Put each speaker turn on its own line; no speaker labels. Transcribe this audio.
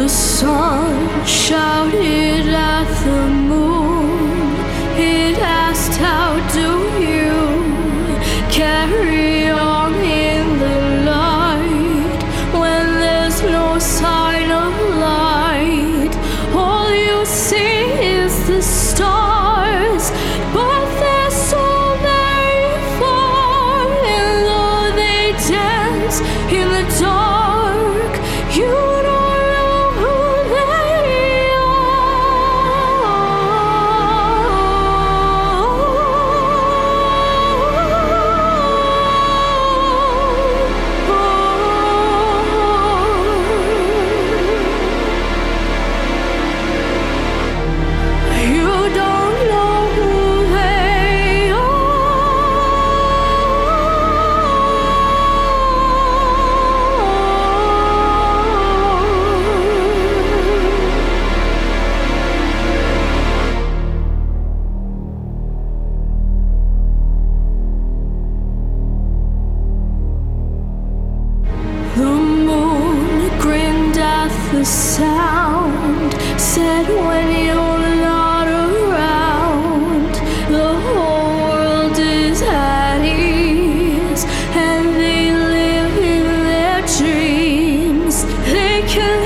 The sun shouted at the moon. It asked, how do you carry on in the light when there's no sign of light? All you see is the stars, but they're so very far, and though they dance in the dark, you don't know who they are. You don't know who they The moon grinned at the sound, said when you're not around, the whole world is at ease, and they live in their dreams. They can